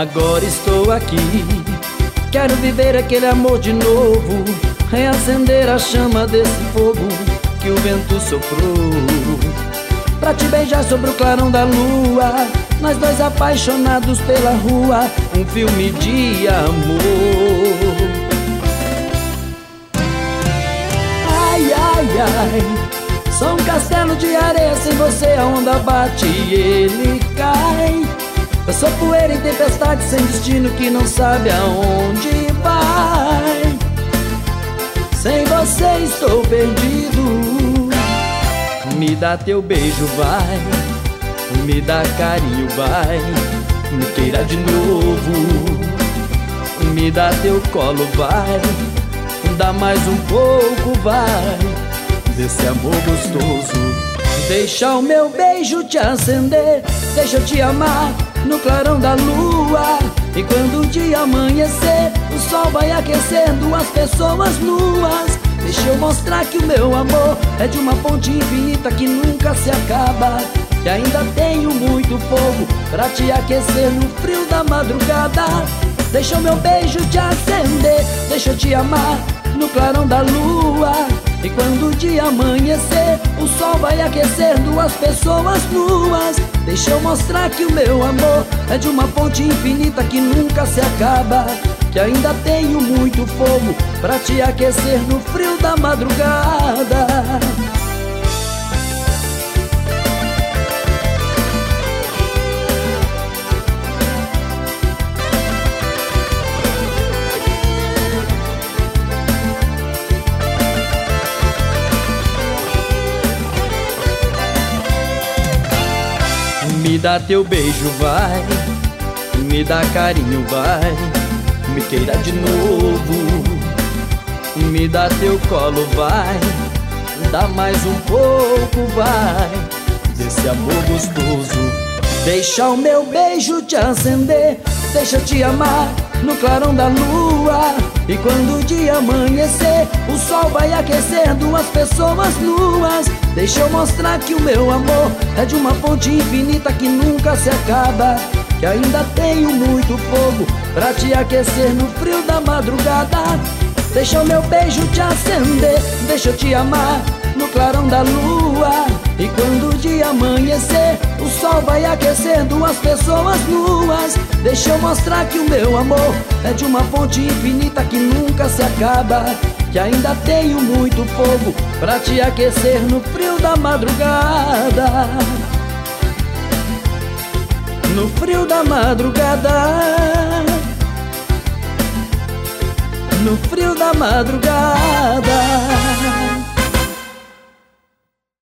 agora estou aqui. Quero viver aquele amor de novo, reacender a chama desse fogo que o vento soprou, pra te beijar sobre o clarão da lua, nós dois apaixonados pela rua, um filme de amor. Ai, ai, ai, sou um castelo de areia, sem você a onda bate e ele cai. Eu sou poeira em tempestade, sem destino, que não sabe aonde vai. Sem você estou perdido. Me dá teu beijo, vai, me dá carinho, vai, me queira de novo. Me dá teu colo, vai, dá mais um pouco, vai, desse amor gostoso. Deixa o meu beijo te acender, deixa eu te amar no clarão da lua. E quando o dia amanhecer, o sol vai aquecendo as pessoas nuas. Deixa eu mostrar que o meu amor é de uma fonte infinita que nunca se acaba, que ainda tenho muito fogo pra te aquecer no frio da madrugada. Deixa o meu beijo te acender, deixa eu te amar no clarão da lua. E quando o dia amanhecer, o sol vai aquecendo as pessoas nuas. Deixa eu mostrar que o meu amor é de uma fonte infinita que nunca se acaba, que ainda tenho muito fogo pra te aquecer no frio da madrugada. Me dá teu beijo, vai, me dá carinho, vai, me queira de novo. Me dá teu colo, vai, dá mais um pouco, vai, desse amor gostoso. Deixa o meu beijo te acender, deixa eu te amar no clarão da lua. E quando o dia amanhecer, o sol vai aquecendo as pessoas nuas. Deixa eu mostrar que o meu amor é de uma fonte infinita que nunca se acaba, que ainda tenho muito fogo pra te aquecer no frio da madrugada. Deixa o meu beijo te acender, deixa eu te amar no clarão da lua. E quando o dia amanhecer, o sol vai aquecendo as pessoas nuas. Deixa eu mostrar que o meu amor é de uma fonte infinita que nunca se acaba, que ainda tenho muito fogo pra te aquecer no frio da madrugada. No frio da madrugada, no frio da madrugada.